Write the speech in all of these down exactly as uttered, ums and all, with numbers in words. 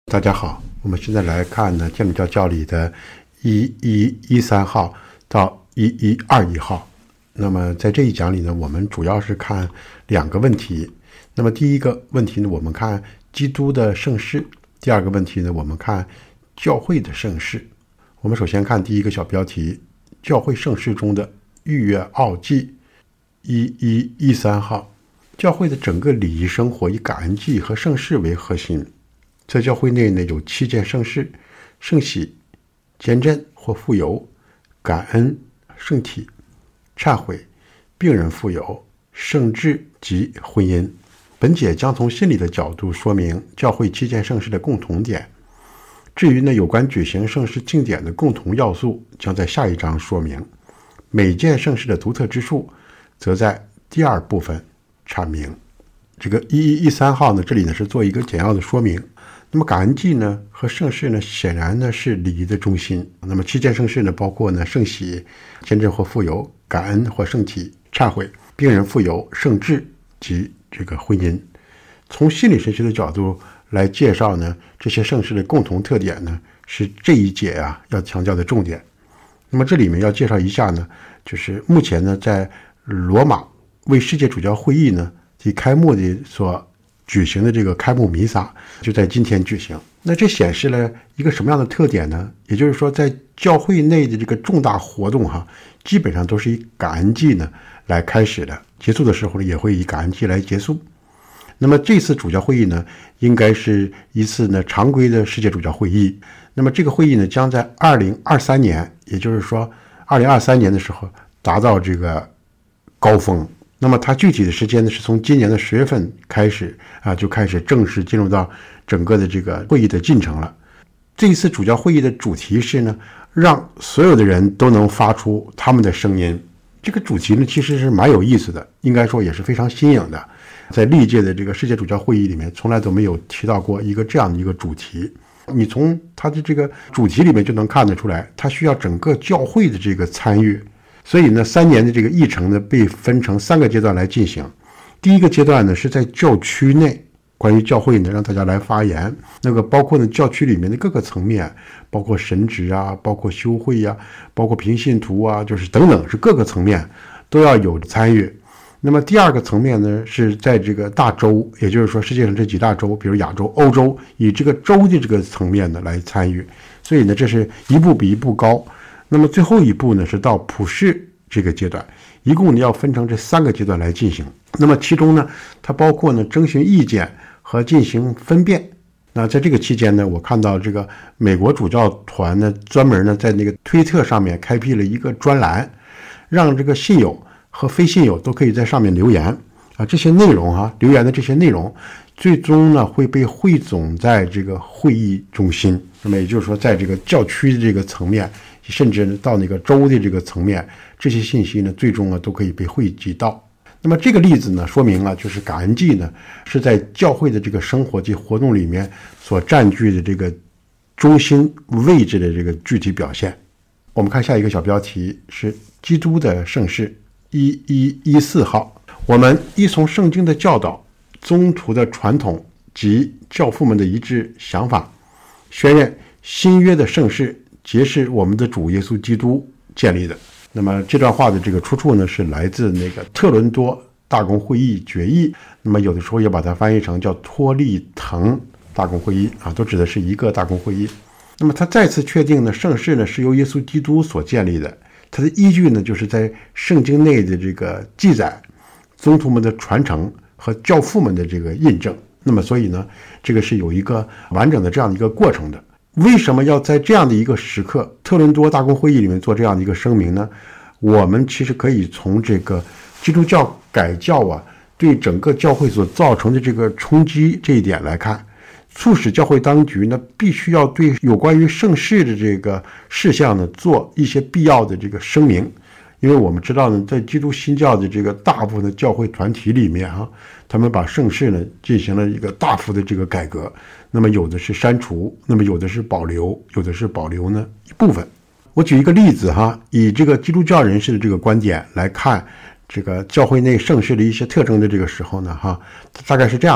大家好，我们现在来看呢天主教教理的一一一三号到一一二一号。那么在这一讲里呢，我们主要是看两个问题。那么第一个问题呢，我们看基督的圣事；第二个问题呢，我们看教会的圣事。我们首先看第一个小标题：教会圣事中的逾越奥祭一一一三号。教会的整个礼仪生活以感恩祭和圣事为核心。在教会内呢，有七件圣事：圣洗、坚振或复油、感恩、圣体、忏悔、病人复油、圣治及婚姻。本节将从心理的角度说明教会七件圣事的共同点。至于呢有关举行圣事庆典的共同要素，将在下一章说明。每件圣事的独特之处，则在第二部分阐明。这个一一一三号呢，这里呢是做一个简要的说明。那么感恩祭呢和圣事呢，显然呢是礼仪的中心。那么七件圣事呢，包括呢圣洗、坚振或复油、感恩或圣体、忏悔、病人复油、圣治及这个婚姻。从心理神学的角度来介绍呢，这些圣事的共同特点呢，是这一节啊要强调的重点。那么这里面要介绍一下呢，就是目前呢在罗马为世界主教会议呢及开幕的所举行的这个开幕弥撒就在今天举行。那这显示了一个什么样的特点呢？也就是说，在教会内的这个重大活动哈，基本上都是以感恩祭呢来开始的，结束的时候呢也会以感恩祭来结束。那么这次主教会议呢，应该是一次呢常规的世界主教会议。那么这个会议呢，将在二零二三年，也就是说二零二三年的时候达到这个高峰。那么它具体的时间呢，是从今年的十月份开始啊，就开始正式进入到整个的这个会议的进程了。这一次主教会议的主题是呢，让所有的人都能发出他们的声音。这个主题呢，其实是蛮有意思的，应该说也是非常新颖的。在历届的这个世界主教会议里面，从来都没有提到过一个这样的一个主题。你从它的这个主题里面就能看得出来，它需要整个教会的这个参与。所以呢，三年的这个议程呢，被分成三个阶段来进行。第一个阶段呢，是在教区内，关于教会呢，让大家来发言。那个包括呢，教区里面的各个层面，包括神职啊，包括修会啊，包括平信徒啊，就是等等，是各个层面都要有参与。那么第二个层面呢，是在这个大洲，也就是说世界上这几大洲，比如亚洲、欧洲，以这个洲的这个层面呢来参与。所以呢，这是一步比一步高。那么最后一步呢，是到普世这个阶段，一共呢要分成这三个阶段来进行。那么其中呢，它包括呢征询意见和进行分辨。那在这个期间呢，我看到这个美国主教团呢，专门呢在那个推特上面开辟了一个专栏，让这个信友和非信友都可以在上面留言啊。这些内容啊，留言的这些内容，最终呢会被汇总在这个会议中心。那么也就是说，在这个教区的这个层面，甚至到那个州的这个层面，这些信息呢，最终啊都可以被汇集到。那么这个例子呢，说明了就是感恩祭呢是在教会的这个生活及活动里面所占据的这个中心位置的这个具体表现。我们看下一个小标题是基督的圣事一一一四号。我们依从圣经的教导、宗徒的传统及教父们的一致想法，宣认新约的圣事皆是我们的主耶稣基督建立的。那么这段话的这个出处呢，是来自那个特伦多大公会议决议。那么有的时候也把它翻译成叫托利滕大公会议啊，都指的是一个大公会议。那么他再次确定呢，圣事呢是由耶稣基督所建立的。它的依据呢，就是在圣经内的这个记载、宗徒们的传承和教父们的这个印证。那么所以呢，这个是有一个完整的这样的一个过程的。为什么要在这样的一个时刻，特伦多大公会议里面做这样的一个声明呢？我们其实可以从这个基督教改教啊，对整个教会所造成的这个冲击这一点来看，促使教会当局呢，必须要对有关于圣事的这个事项呢，做一些必要的这个声明。因为我们知道呢，在基督新教的这个大部分的教会团体里面啊，他们把圣事呢进行了一个大幅的这个改革。那么有的是删除，那么有的是保留，有的是保留呢一部分。我举一个例子哈，以这个基督教人士的这个观点来看这个教会内圣事的一些特征的这个时候呢哈，大概是这样的。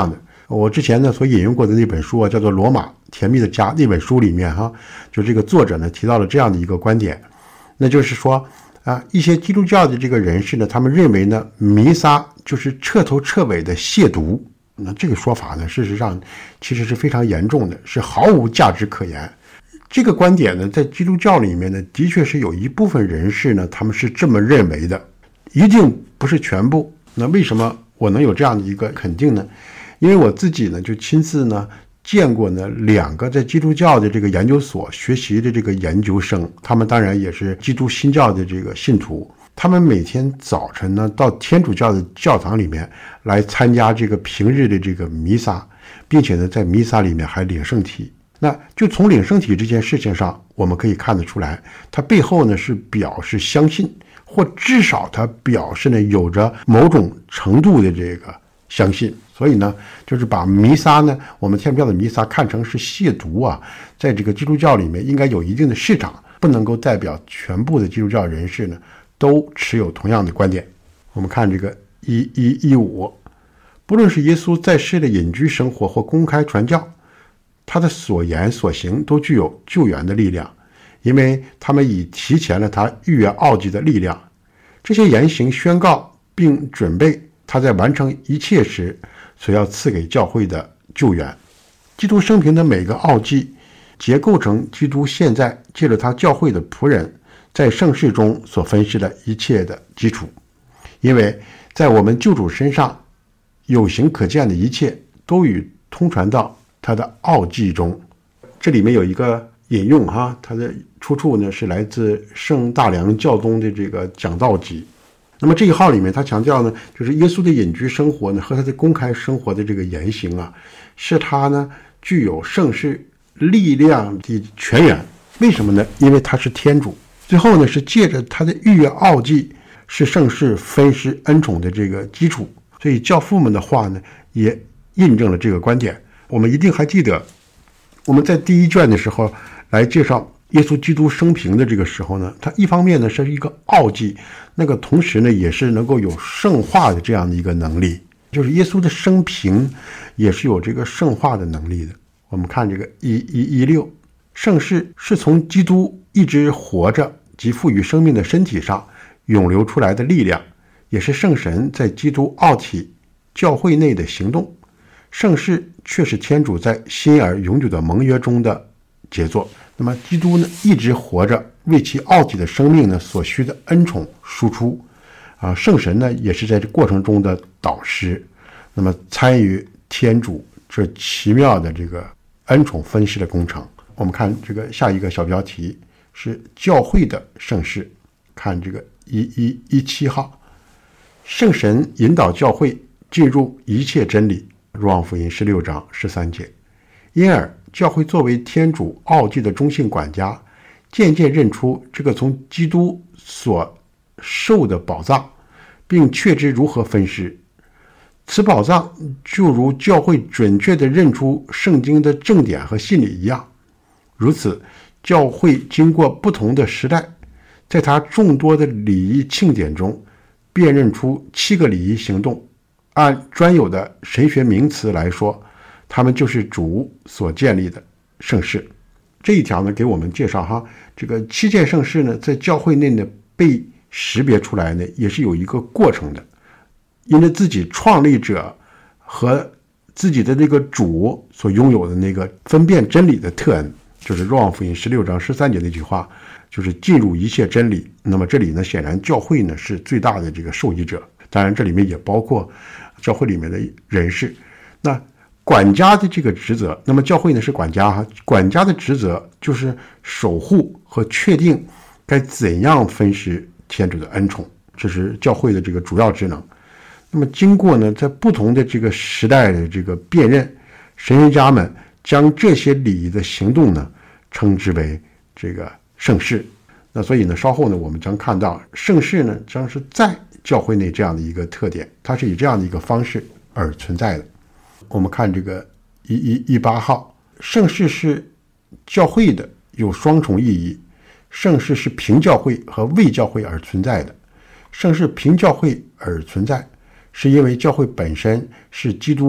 我之前呢所引用过的那本书啊，叫做《罗马甜蜜的家》，那本书里面哈，就这个作者呢提到了这样的一个观点，那就是说啊，一些基督教的这个人士呢，他们认为呢，弥撒就是彻头彻尾的亵渎。那这个说法呢，事实上其实是非常严重的，是毫无价值可言。这个观点呢，在基督教里面呢，的确是有一部分人士呢，他们是这么认为的，一定不是全部。那为什么我能有这样的一个肯定呢？因为我自己呢，就亲自呢见过呢两个在基督教的这个研究所学习的这个研究生，他们当然也是基督新教的这个信徒。他们每天早晨呢，到天主教的教堂里面来参加这个平日的这个弥撒，并且呢，在弥撒里面还领圣体。那就从领圣体这件事情上，我们可以看得出来，他背后呢是表示相信，或至少他表示呢有着某种程度的这个相信。所以呢，就是把弥撒呢，我们天主教的弥撒看成是亵渎啊，在这个基督教里面应该有一定的市场，不能够代表全部的基督教人士呢都持有同样的观点。我们看这个一一一五，不论是耶稣在世的隐居生活或公开传教，他的所言所行都具有救援的力量，因为他们已提前了他预约奥迹的力量。这些言行宣告并准备他在完成一切时所要赐给教会的救援。基督生平的每个奥迹结构成基督现在借着他教会的仆人在圣事中所分施的一切的基础。因为在我们救主身上有形可见的一切都与通传到他的奥迹中。这里面有一个引用哈，它的出处呢是来自圣大良教宗的这个讲道集。那么这一号里面他强调呢，就是耶稣的隐居生活呢和他的公开生活的这个言行啊，是他呢具有圣事力量的泉源。为什么呢？因为他是天主。最后呢，是借着他的预约奥迹，是圣事分施恩宠的这个基础。所以教父们的话呢，也印证了这个观点。我们一定还记得，我们在第一卷的时候来介绍耶稣基督生平的这个时候呢，他一方面呢是一个奥迹，那个同时呢也是能够有圣化的这样的一个能力，就是耶稣的生平也是有这个圣化的能力的。我们看这个一一一六，圣事是从基督一直活着及赋予生命的身体上涌流出来的力量，也是圣神在基督奥体教会内的行动。圣事却是天主在新而永久的盟约中的杰作。那么基督呢一直活着，为其奥体的生命呢所需的恩宠输出啊，圣神呢也是在这过程中的导师，那么参与天主这奇妙的这个恩宠分施的工程。我们看这个下一个小标题是教会的圣事，看这个一一一七号，圣神引导教会进入一切真理，若望福音十六章十三节。因而教会作为天主奥迹的中性管家，渐渐认出这个从基督所受的宝藏，并确知如何分施。此宝藏就如教会准确地认出圣经的正典和信理一样。如此，教会经过不同的时代，在它众多的礼仪庆典中辨认出七个礼仪行动。按专有的神学名词来说，他们就是主所建立的圣事。这一条呢，给我们介绍哈，这个七件圣事呢，在教会内呢被识别出来呢，也是有一个过程的。因为自己创立者和自己的这个主所拥有的那个分辨真理的特恩，就是若望福音十六章十三节那句话，就是进入一切真理。那么这里呢，显然教会呢是最大的这个受益者，当然这里面也包括教会里面的人士。那管家的这个职责，那么教会呢是管家哈，管家的职责就是守护和确定该怎样分施天主的恩宠，这是教会的这个主要职能。那么经过呢，在不同的这个时代的这个辨认，神学家们将这些礼仪的行动呢，称之为这个圣事。那所以呢，稍后呢，我们将看到圣事呢，将是在教会内这样的一个特点，它是以这样的一个方式而存在的。我们看这个一一一八号，圣事是教会的，有双重意义。圣事是凭教会和为教会而存在的。圣事凭教会而存在，是因为教会本身是基督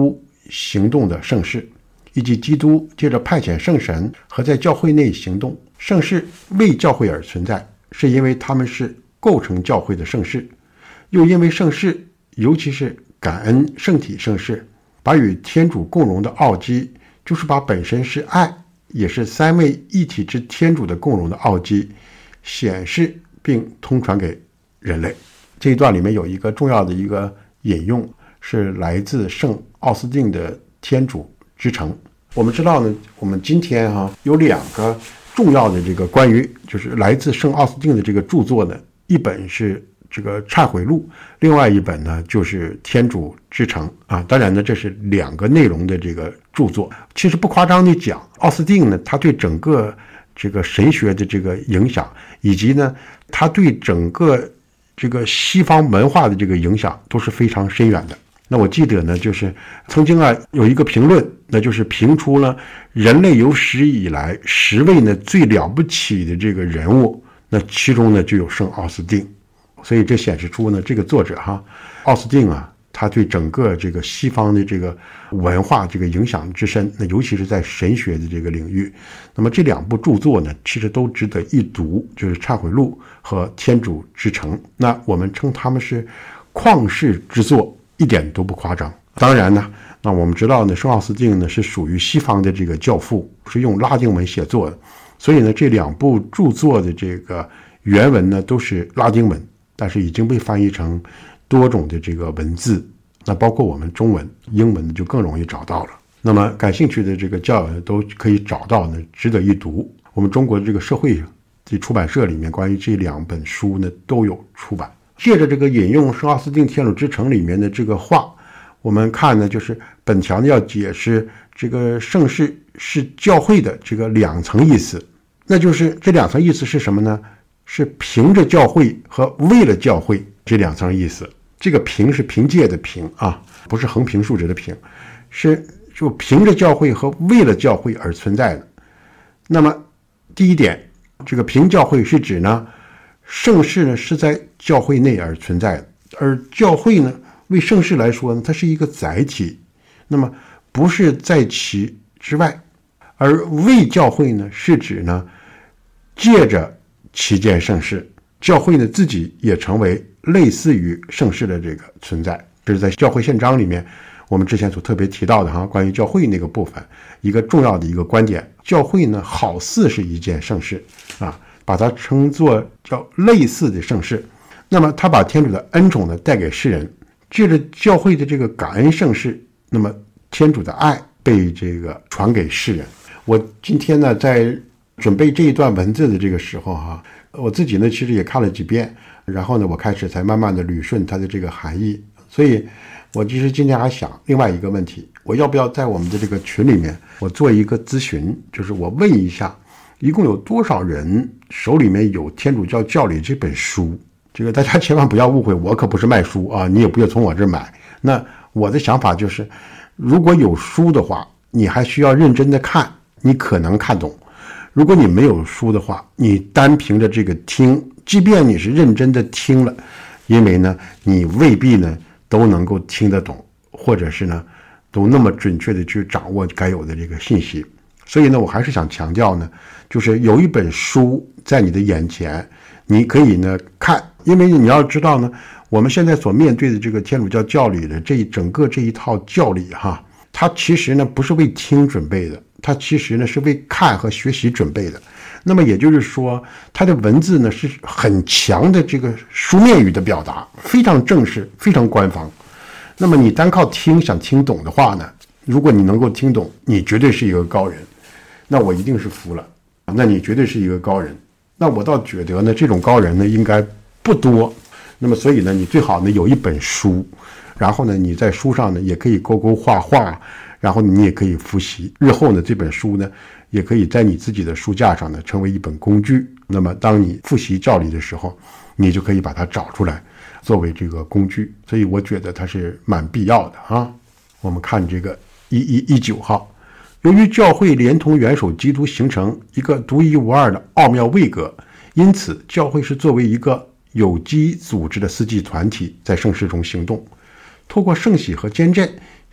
行动的圣事，以及基督借着派遣圣神和在教会内行动。圣事为教会而存在，是因为他们是构成教会的圣事，又因为圣事，尤其是感恩圣体圣事，把与天主共荣的奥基，就是把本身是爱，也是三位一体之天主的共荣的奥基显示并通传给人类。这一段里面有一个重要的一个引用，是来自圣奥斯定的天主之城。我们知道呢，我们今天啊有两个重要的这个关于就是来自圣奥斯定的这个著作呢，一本是这个忏悔录，另外一本呢就是天主之城啊。当然呢，这是两个内容的这个著作。其实不夸张地讲，奥斯定呢，他对整个这个神学的这个影响，以及呢他对整个这个西方文化的这个影响都是非常深远的。那我记得呢，就是曾经啊有一个评论，那就是评出了人类有史以来十位呢最了不起的这个人物，那其中呢就有圣奥斯定。所以这显示出呢，这个作者哈奥斯定啊，他对整个这个西方的这个文化这个影响之深，那尤其是在神学的这个领域。那么这两部著作呢，其实都值得一读，就是忏悔录和天主之城。那我们称他们是旷世之作，一点都不夸张。当然呢，那我们知道呢，圣奥斯定呢是属于西方的这个教父，是用拉丁文写作的，所以呢这两部著作的这个原文呢都是拉丁文，但是已经被翻译成多种的这个文字，那包括我们中文、英文就更容易找到了。那么感兴趣的这个教友都可以找到呢，值得一读。我们中国的这个社会这出版社里面关于这两本书呢都有出版。借着这个引用圣奥斯定天主之城里面的这个话，我们看呢，就是本条呢要解释这个圣事是教会的这个两层意思。那就是这两层意思是什么呢？是凭着教会和为了教会这两层意思。这个凭是凭借的凭啊，不是横平竖直的平，是就凭着教会和为了教会而存在的。那么第一点，这个凭教会是指呢，圣事呢是在教会内而存在的，而教会呢为圣事来说呢，它是一个载体，那么不是在其之外。而为教会呢是指呢借着其件圣事，教会呢自己也成为类似于圣事的这个存在。这是在教会宪章里面我们之前所特别提到的哈，关于教会那个部分一个重要的一个观点，教会呢好似是一件圣事啊，把它称作叫类似的圣事。那么他把天主的恩宠呢带给世人，借着教会的这个感恩圣事，那么天主的爱被这个传给世人。我今天呢在准备这一段文字的这个时候哈，我自己呢其实也看了几遍，然后呢我开始才慢慢的捋顺它的这个含义。所以我其实今天还想另外一个问题，我要不要在我们的这个群里面我做一个咨询，就是我问一下一共有多少人手里面有天主教教理这本书。这个大家千万不要误会，我可不是卖书啊，你也不要从我这儿买。那我的想法就是，如果有书的话，你还需要认真的看，你可能看懂。如果你没有书的话，你单凭着这个听，即便你是认真的听了，因为呢你未必呢都能够听得懂，或者是呢都那么准确的去掌握该有的这个信息。所以呢我还是想强调呢，就是有一本书在你的眼前，你可以呢看，因为你要知道呢，我们现在所面对的这个天主教教理的这一整个这一套教理哈，它其实呢不是为听准备的，它其实呢是为看和学习准备的。那么也就是说，它的文字呢是很强的这个书面语的表达，非常正式，非常官方。那么你单靠听想听懂的话呢，如果你能够听懂，你绝对是一个高人，那我一定是服了，那你绝对是一个高人。那我倒觉得呢，这种高人呢应该不多。那么所以呢，你最好呢有一本书，然后呢你在书上呢也可以勾勾画画，然后你也可以复习。日后呢这本书呢也可以在你自己的书架上呢成为一本工具。那么当你复习教理的时候，你就可以把它找出来作为这个工具。所以我觉得它是蛮必要的啊。我们看这个一一一九号。由于教会连同元首基督形成一个独一无二的奥妙位格，因此教会是作为一个有机组织的司祭团体在圣事中行动，透过圣洗和坚振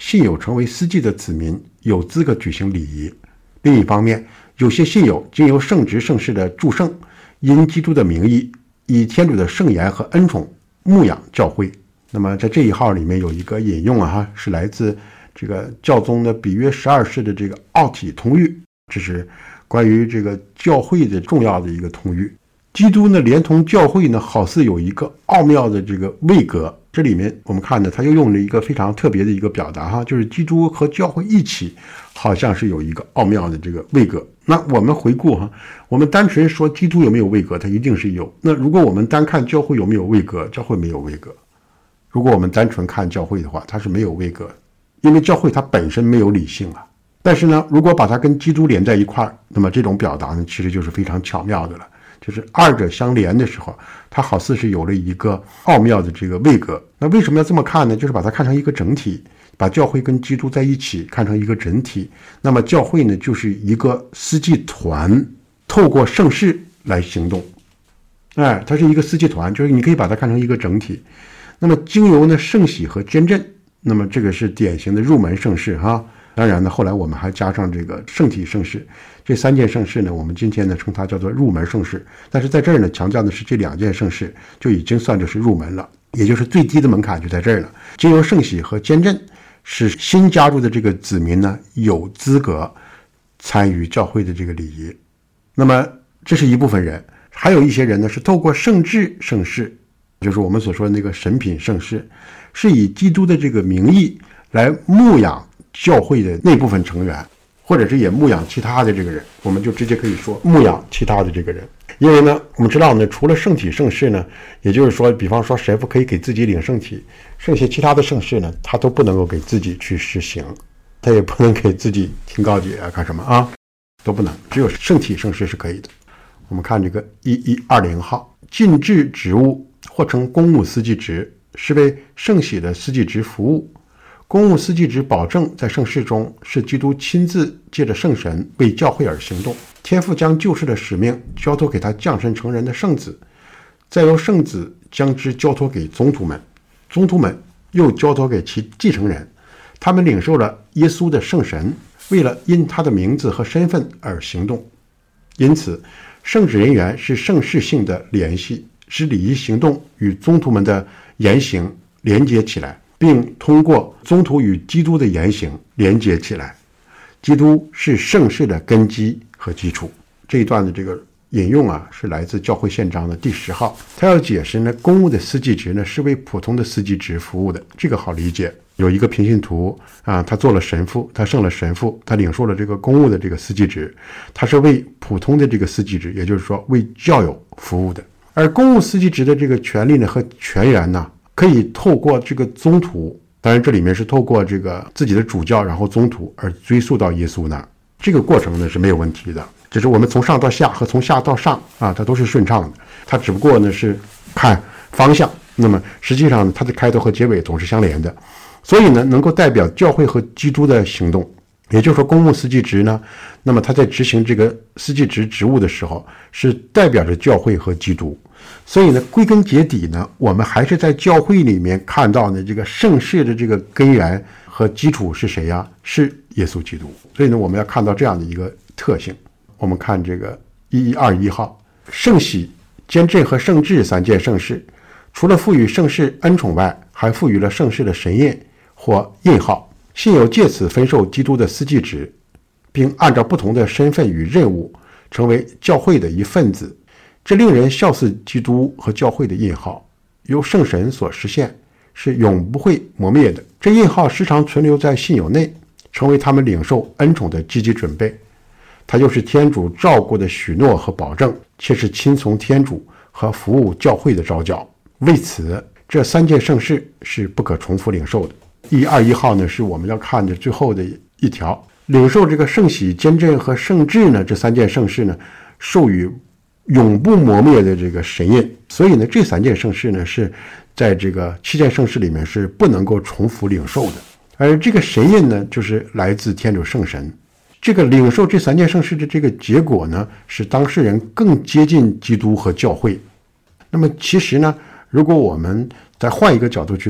信友成为司祭的子民有资格举行礼仪。另一方面，有些信友经由圣职圣事的祝圣，因基督的名义，以天主的圣言和恩宠牧养教会。那么在这一号里面有一个引用啊，是来自这个教宗的比约十二世的这个奥体通谕，这是关于这个教会的重要的一个通谕。基督呢，连同教会呢，好似有一个奥妙的这个位格。这里面我们看呢，他又用了一个非常特别的一个表达哈，就是基督和教会一起，好像是有一个奥妙的这个位格。那我们回顾哈，我们单纯说基督有没有位格，它一定是有。那如果我们单看教会有没有位格，教会没有位格。如果我们单纯看教会的话，它是没有位格的，因为教会它本身没有理性啊。但是呢，如果把它跟基督连在一块儿，那么这种表达呢，其实就是非常巧妙的了。就是二者相连的时候，它好似是有了一个奥妙的这个位格。那为什么要这么看呢？就是把它看成一个整体，把教会跟基督在一起看成一个整体。那么教会呢，就是一个司祭团，透过圣事来行动。哎，它是一个司祭团，就是你可以把它看成一个整体。那么经由呢圣洗和坚振，那么这个是典型的入门圣事哈。当然呢，后来我们还加上这个圣体圣事，这三件圣事呢，我们今天呢称它叫做入门圣事。但是在这儿呢，强调的是这两件圣事就已经算就是入门了，也就是最低的门槛就在这儿了。经由圣洗和坚振，使新加入的这个子民呢有资格参与教会的这个礼仪。那么这是一部分人，还有一些人呢是透过圣制圣事，就是我们所说的那个神品圣事，是以基督的这个名义来牧养教会的那部分成员，或者是也牧养其他的这个人，我们就直接可以说牧养其他的这个人。因为呢，我们知道呢，除了圣体圣事呢，也就是说，比方说神父可以给自己领圣体，剩下其他的圣事呢，他都不能够给自己去实行，他也不能给自己听告解啊，干什么啊，都不能，只有圣体圣事是可以的。我们看这个一一二零号，禁制职务或称公务司祭职，是为圣洗的司祭职服务。公务司祭职保证在圣事中是基督亲自借着圣神为教会而行动，天父将救世的使命交托给他降生成人的圣子，再由圣子将之交托给宗徒们，宗徒们又交托给其继承人，他们领受了耶稣的圣神，为了因他的名字和身份而行动。因此圣职人员是圣事性的联系，使礼仪行动与宗徒们的言行连接起来，并通过宗徒与基督的言行连接起来。基督是圣事的根基和基础。这一段的这个引用啊，是来自教会宪章的第十号。他要解释呢，公务的司祭职呢是为普通的司祭职服务的，这个好理解。有一个平信徒啊，他做了神父，他升了神父，他领受了这个公务的这个司祭职，他是为普通的这个司祭职，也就是说为教友服务的。而公务司祭职的这个权利呢和权源呢，可以透过这个宗徒，当然这里面是透过这个自己的主教，然后宗徒而追溯到耶稣那儿，这个过程呢是没有问题的，只是我们从上到下和从下到上啊，它都是顺畅的，它只不过呢是看方向，那么实际上它的开头和结尾总是相连的，所以呢能够代表教会和基督的行动。也就是说公务司祭职呢，那么他在执行这个司祭职职务的时候，是代表着教会和基督。所以呢，归根结底呢，我们还是在教会里面看到呢，这个圣事的这个根源和基础是谁呀？是耶稣基督。所以呢，我们要看到这样的一个特性。我们看这个一一二一号，圣洗、坚振和圣制三件圣事，除了赋予圣事恩宠外，还赋予了圣事的神印或印号。信友借此分受基督的司祭职，并按照不同的身份与任务成为教会的一份子，这令人效似基督和教会的印号，由圣神所实现，是永不会磨灭的。这印号时常存留在信友内，成为他们领受恩宠的积极准备。它又是天主照顾的许诺和保证，且是亲从天主和服务教会的召叫。为此，这三件圣事是不可重复领受的。一二一号呢，是我们要看的最后的一条，领受这个圣洗、坚振和圣制呢，这三件圣事呢，授予永不磨灭的这个神印。所以呢，这三件圣事呢，是在这个七件圣事里面是不能够重复领受的。而这个神印呢，就是来自天主圣神。这个领受这三件圣事的这个结果呢，使当事人更接近基督和教会。那么其实呢，如果我们再换一个角度去看，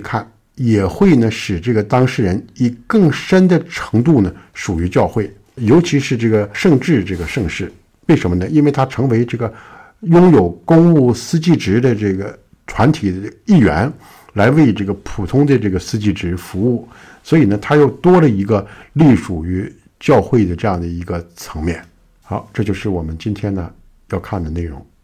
也会呢使这个当事人以更深的程度呢属于教会，尤其是这个圣治这个圣事。为什么呢？因为他成为这个拥有公务司祭职的这个团体的一员，来为这个普通的这个司祭职服务，所以呢他又多了一个隶属于教会的这样的一个层面。好，这就是我们今天呢要看的内容。